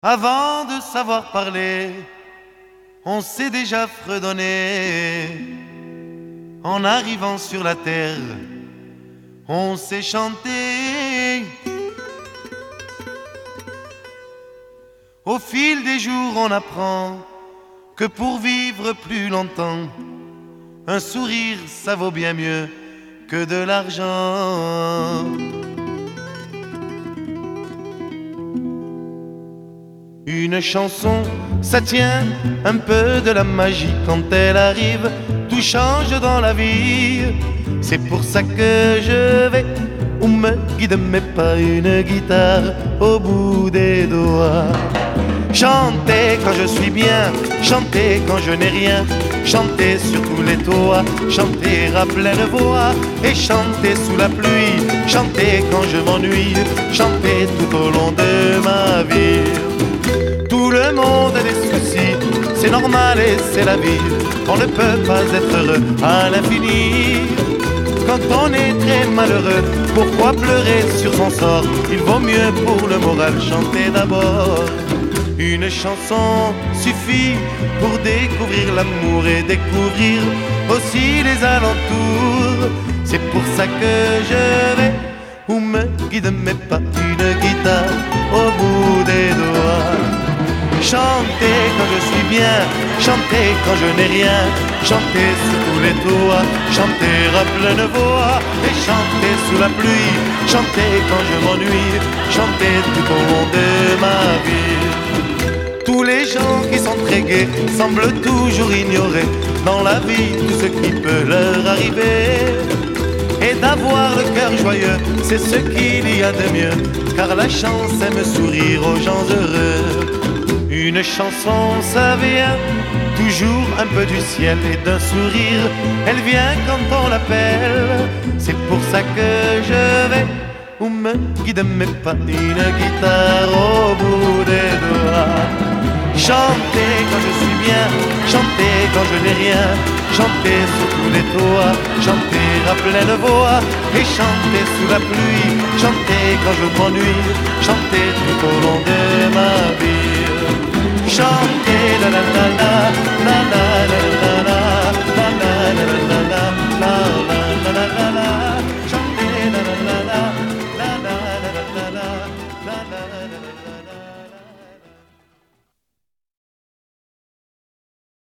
Avant de savoir parler, on s'est déjà fredonné. En arrivant sur la terre, on s'est chanté. Au fil des jours, on apprend que pour vivre plus longtemps, un sourire, ça vaut bien mieux que de l'argent. Une chanson, ça tient un peu de la magie. Quand elle arrive, tout change dans la vie. C'est pour ça que je vais où me guide mes pas, une guitare au bout des doigts. Chanter quand je suis bien, chanter quand je n'ai rien, chanter sur tous les toits, chanter à pleine voix et chanter sous la pluie, chanter quand je m'ennuie, chanter tout au long de ma vie. Tout le monde a des soucis, c'est normal et c'est la vie. On ne peut pas être heureux à l'infini. Quand on est très malheureux, pourquoi pleurer sur son sort? Il vaut mieux pour le moral chanter d'abord. Une chanson suffit pour découvrir l'amour et découvrir aussi les alentours. C'est pour ça que je vais où me guide mes pas, une guitare au bout des doigts. Chanter quand je suis bien, chanter quand je n'ai rien, chanter sous tous les toits, chanter à pleine voix et chanter sous la pluie, chanter quand je m'ennuie, chanter tout au long de ma vie. Tous les gens qui sont très gais semblent toujours ignorer dans la vie tout ce qui peut leur arriver. Et d'avoir le cœur joyeux, c'est ce qu'il y a de mieux, car la chance aime sourire aux gens heureux. Une chanson, ça vient toujours un peu du ciel et d'un sourire. Elle vient quand on l'appelle. C'est pour ça que je vais où me guide mes pas, une guitare au bout des doigts. Chanter quand je suis bien, chanter quand je n'ai rien, chanter sous tous les toits, chanter à pleine voix et chanter sous la pluie, chanter quand je m'ennuie, chanter tout au long de ma vie. Chanter la la la la la la la la la.